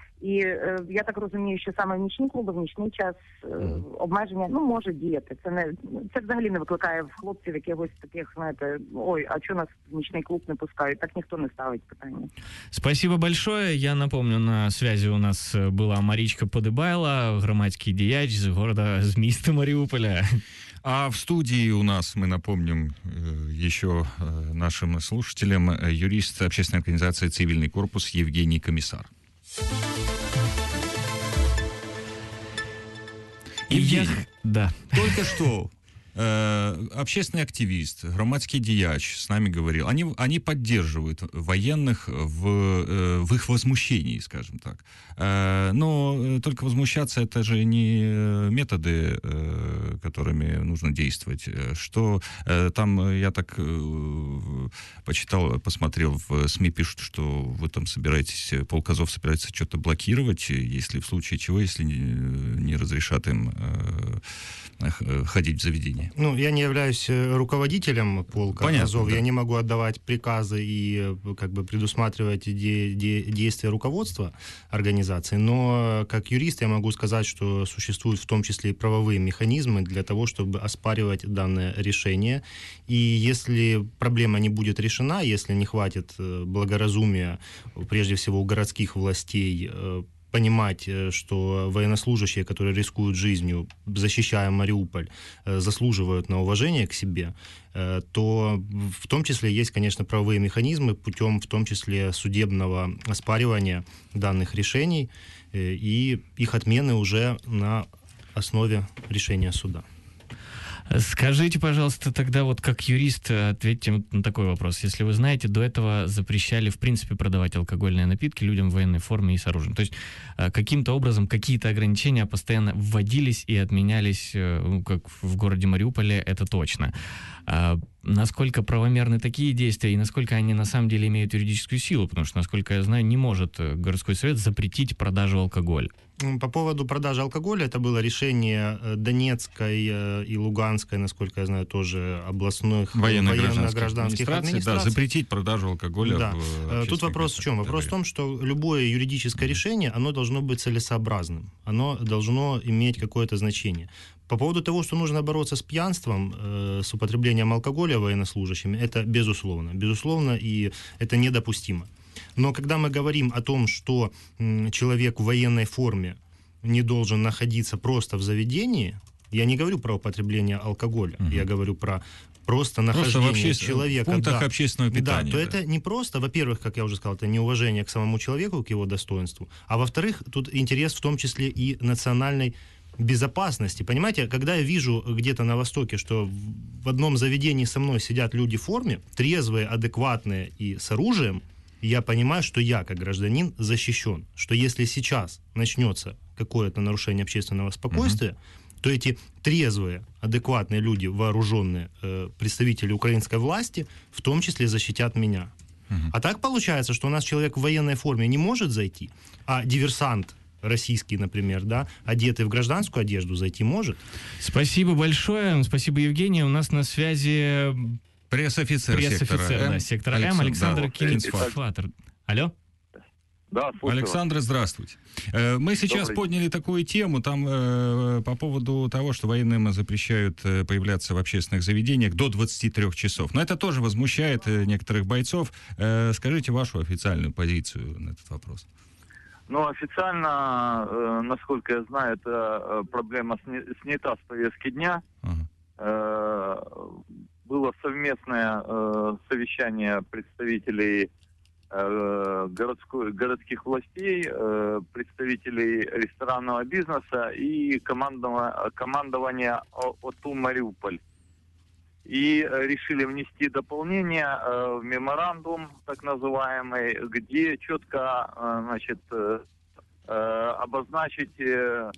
І е, я так розумію, що саме в нічні клуби, в нічний час е, обмеження, ну, може діяти. Це не це взагалі не викликає в хлопців якихось таких, знаєте, ой, а чого нас в нічний клуб не пускають? Так ніхто не ставить питання. Спасибо большое. Я напомню, на связи у нас была Маричка Подыбайло, громадский діяч з города, з міста Мариуполя. А в студии у нас, мы напомним еще нашим слушателям, юрист общественной организации «Цивильный корпус» Евгений Комиссар. И я... Да. Только что э, общественный активист, громадский дияч с нами говорил, они, они поддерживают военных в, э, в их возмущении, скажем так. Э, но только возмущаться — это же не методы, э, которыми нужно действовать. Что э, там, я так э, почитал, посмотрел, в СМИ пишут, что вы там собираетесь, полк Азов собирается что-то блокировать, если в случае чего, если не, не разрешат им э, ходить в заведение. Ну, я не являюсь руководителем полка Понятно, Азов, да. Я не могу отдавать приказы и как бы предусматривать де- де- действия руководства организации, но как юрист я могу сказать, что существуют в том числе и правовые механизмы для того, чтобы оспаривать данное решение. И если проблема не будет решена, если не хватит благоразумия, прежде всего у городских властей, понимать, что военнослужащие, которые рискуют жизнью, защищая Мариуполь, заслуживают на уважение к себе, то в том числе есть, конечно, правовые механизмы путем, в том числе, судебного оспаривания данных решений и их отмены уже на основе решения суда. Скажите, пожалуйста, тогда вот как юрист ответьте на такой вопрос. Если вы знаете, до этого запрещали, в принципе, продавать алкогольные напитки людям в военной форме и с оружием. То есть каким-то образом какие-то ограничения постоянно вводились и отменялись, ну, как в городе Мариуполе, это точно. А насколько правомерны такие действия и насколько они на самом деле имеют юридическую силу? Потому что, насколько я знаю, не может городской совет запретить продажу алкоголя. По поводу продажи алкоголя, это было решение Донецкой и Луганской, насколько я знаю, тоже областных военно-гражданских военно-гражданских администраций, администраций. Да, запретить продажу алкоголя. Да. В Тут вопрос в чем? Вопрос в том, что любое юридическое решение, оно должно быть целесообразным, оно должно иметь какое-то значение. По поводу того, что нужно бороться с пьянством, э, с употреблением алкоголя военнослужащими, это безусловно. Безусловно, и это недопустимо. Но когда мы говорим о том, что м, человек в военной форме не должен находиться просто в заведении, я не говорю про употребление алкоголя, угу. я говорю про просто нахождение просто в человека в пунктах да, общественного питания. Да, то да. это не просто, во-первых, как я уже сказал, это неуважение к самому человеку, к его достоинству, а во-вторых, тут интерес в том числе и национальной безопасности. Понимаете, когда я вижу где-то на Востоке, что в одном заведении со мной сидят люди в форме, трезвые, адекватные и с оружием, я понимаю, что я, как гражданин, защищен. Что если сейчас начнется какое-то нарушение общественного спокойствия, uh-huh. то эти трезвые, адекватные люди, вооруженные э, представители украинской власти, в том числе защитят меня. Uh-huh. А так получается, что у нас человек в военной форме не может зайти, а диверсант российский, например, да, одетый в гражданскую одежду, зайти может. Спасибо большое. Спасибо, Евгений. У нас на связи пресс-офицер, пресс-офицер сектора М, да, сектора М, Александр, Александр да, Кинцфатер. Алло? Да, слушаю. Александр, здравствуйте. Мы сейчас Добрый. подняли такую тему там э, по поводу того, что военным запрещают э, появляться в общественных заведениях до двадцати трёх часов. Но это тоже возмущает э, некоторых бойцов. Э, скажите вашу официальную позицию на этот вопрос. Ну, официально, э, насколько я знаю, эта э, проблема сня, снята с повестки дня. Ага. Э, было совместное э, совещание представителей э, городской, городских властей, э, представителей ресторанного бизнеса и командного, командования ОТУ «Мариуполь». И решили внести дополнение э, в меморандум, так называемый, где четко э, значит, э, э, обозначить э,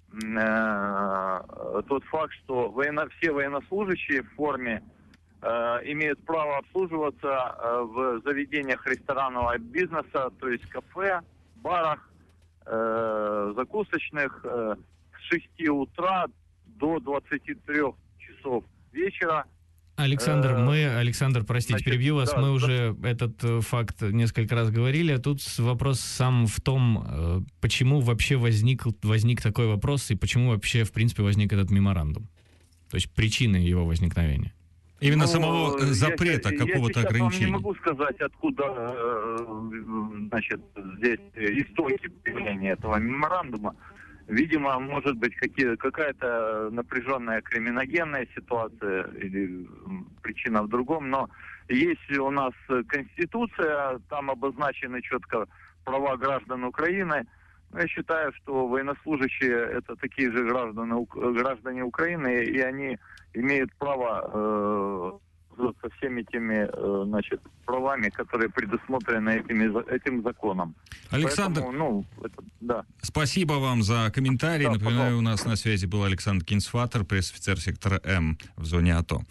э, тот факт, что военно, все военнослужащие в форме э, имеют право обслуживаться э, в заведениях ресторанного бизнеса, то есть кафе, барах, э, закусочных э, с шести утра до двадцати трёх часов вечера. Александр, мы, Александр, простите, Значит, перебью вас, да, мы да. уже этот э, факт несколько раз говорили, а тут вопрос сам в том, э, почему вообще возник, возник такой вопрос и почему вообще, в принципе, возник этот меморандум, то есть причины его возникновения. Именно Ну, самого я- запрета, я какого-то сейчас ограничения. вам не могу сказать, откуда э, значит, здесь истоки появления этого меморандума. Видимо, может быть какие, какая-то напряженная криминогенная ситуация или причина в другом, но есть у нас Конституция, там обозначены четко права граждан Украины, Но я считаю, что военнослужащие — это такие же граждане, ук- граждане Украины, и они имеют право э, со всеми теми э, значит, правами, которые предусмотрены этими, этим законом. Александр, Поэтому, ну, это, да. Спасибо вам за комментарий. Да, Напоминаю, пожалуйста. у нас на связи был Александр Кинцфатер, пресс-офицер сектора М в зоне АТО.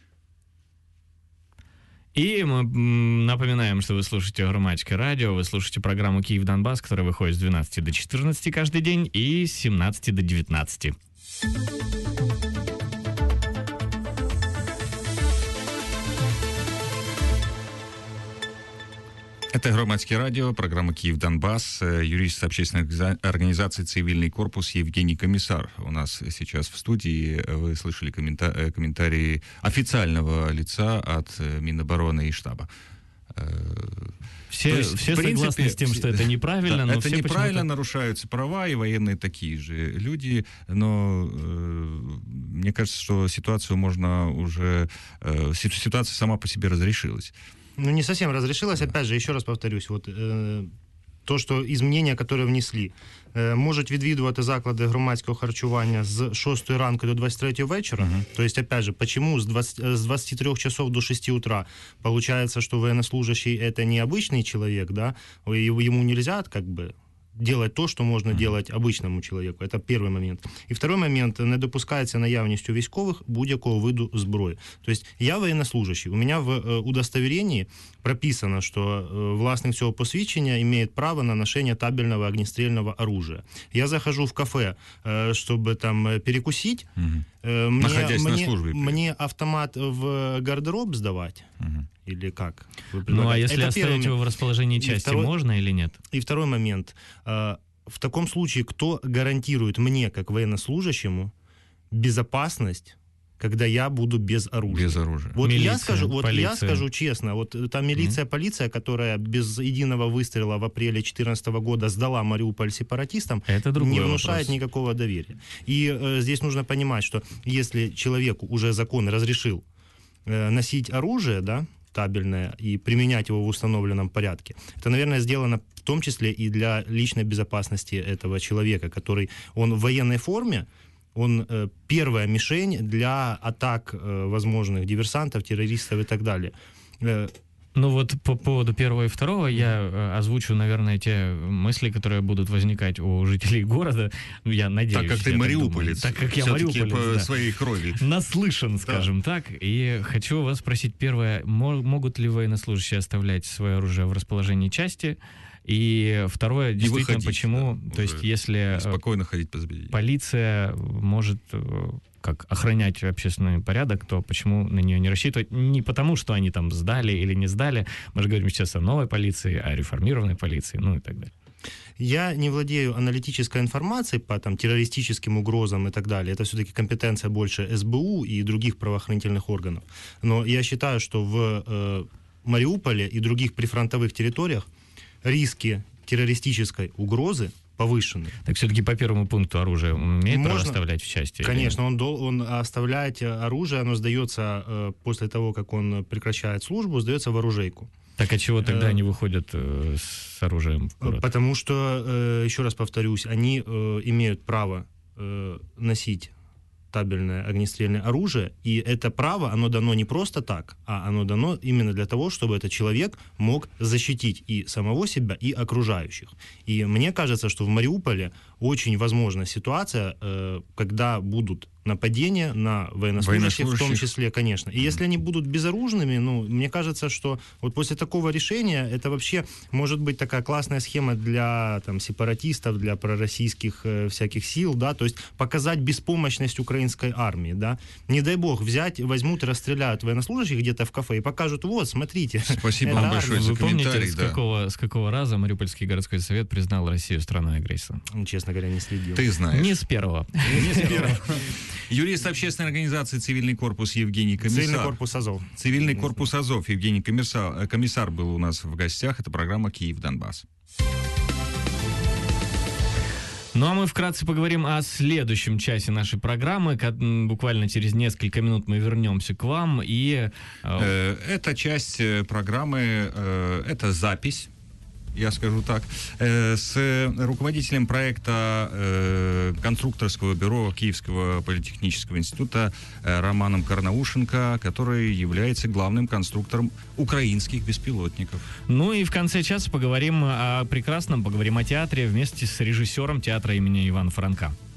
И мы м, напоминаем, что вы слушаете Громадское радио, вы слушаете программу «Киев Донбасс», которая выходит с двенадцати до четырнадцати каждый день и с семнадцати до девятнадцати. Это Громадское радио, программа «Киев Донбасс», юрист общественной организации «Цивильный корпус» Евгений Комиссар. У нас сейчас в студии. Вы слышали коммента- комментарии официального лица от Минобороны и штаба. Все, есть, все в принципе, согласны с тем, что это неправильно, да, но это все неправильно, почему-то... нарушаются права, и военные такие же люди, но э, мне кажется, что ситуацию можно уже... Э, ситуация сама по себе разрешилась. Ну, не совсем разрешилось. Опять же, еще раз повторюсь, вот э, то, что изменения, которые внесли, е, можуть відвідувати заклади громадського харчування з шостої ранку до двадцять третьої вечора. Uh-huh. То есть, опять же, почему с, двадцати, с двадцати трёх часов до шести утра получается, что военнослужащий это не обычный человек, да, ему нельзя как бы делать то, что можно mm-hmm. делать обычному человеку. Это первый момент. И второй момент. Не допускається наявністю військових будь-якого виду зброї. То есть я военнослужащий. У меня в э, удостоверении прописано, что э, властник цього посвідчення имеет право на ношение табельного огнестрельного оружия. Я захожу в кафе, э, чтобы там перекусить. Mm-hmm. Э, мне, Находясь мне, на службе. Мне автомат в гардероб сдавать? Mm-hmm. Или как? Ну, а если это оставить его в расположении части, второй, можно или нет? И второй момент. В таком случае, кто гарантирует мне, как военнослужащему, безопасность, когда я буду без оружия? Без оружия. Вот, милиция, я, скажу, вот я скажу честно, вот та милиция, mm-hmm. полиция, которая без единого выстрела в апреле две тысячи четырнадцатого года сдала Мариуполь сепаратистам, не внушает вопрос. Никакого доверия. И э, здесь нужно понимать, что если человеку уже закон разрешил э, носить оружие, да, табельное, и применять его в установленном порядке. Это, наверное, сделано в том числе и для личной безопасности этого человека, который, он в военной форме, он э, первая мишень для атак э, возможных диверсантов, террористов и так далее. Э, Ну вот по поводу первого и второго я э, озвучу, наверное, те мысли, которые будут возникать у жителей города. Я надеюсь. Так как ты мариуполец. Так как я мариуполец, по да. своей крови. Наслышан, скажем да. так. И хочу вас спросить, первое, могут ли военнослужащие оставлять свое оружие в расположении части? И второе, действительно, выходить, почему, да, то есть если спокойно ходить по заведению. Полиция может как охранять общественный порядок, то почему на нее не рассчитывать? Не потому, что они там сдали или не сдали. Мы же говорим сейчас о новой полиции, о реформированной полиции, ну и так далее. Я не владею аналитической информацией по там, террористическим угрозам и так далее. Это все-таки компетенция больше эс бэ у и других правоохранительных органов. Но я считаю, что в э, Мариуполе и других прифронтовых территориях риски террористической угрозы повышены. Так все-таки по первому пункту оружие он имеет Можно, право оставлять в части? Конечно, он, дол, он оставляет оружие, оно сдается э, после того, как он прекращает службу, сдается в оружейку. Так а чего тогда э, они выходят э, с оружием в город? Потому что, э, еще раз повторюсь, они э, имеют право э, носить табельное огнестрельное оружие, и это право, оно дано не просто так, а оно дано именно для того, чтобы этот человек мог защитить и самого себя, и окружающих. И мне кажется, что в Мариуполе очень возможна ситуация, э, когда будут нападения на военнослужащих, в том числе, конечно. И если они будут безоружными, ну, мне кажется, что вот после такого решения это вообще может быть такая классная схема для там, сепаратистов, для пророссийских э, всяких сил, да, то есть показать беспомощность украинской армии, да. Не дай бог взять, возьмут и расстреляют военнослужащих где-то в кафе и покажут, вот, смотрите. Спасибо вам большое за Вы помните, комментарий. с, да. какого, с какого раза Мариупольский городской совет признал Россию страной-агрессором? Честно говоря, не следил. Ты знаешь. Не с первого. Не с первого. Юрист общественной организации «Цивильный корпус» Евгений Комиссар. Цивильный корпус Азов. Цивильный корпус Азов Евгений Комиссар, комиссар был у нас в гостях. Это программа «Киев Донбасс». Ну а мы вкратце поговорим о следующем часе нашей программы. Буквально через несколько минут мы вернемся к вам. И Эта часть программы, это запись я скажу так, э, с руководителем проекта э, конструкторского бюро Киевского политехнического института э, Романом Карнаушенко, который является главным конструктором украинских беспилотников. Ну и в конце часа поговорим о прекрасном, поговорим о театре вместе с режиссером театра имени Ивана Франка.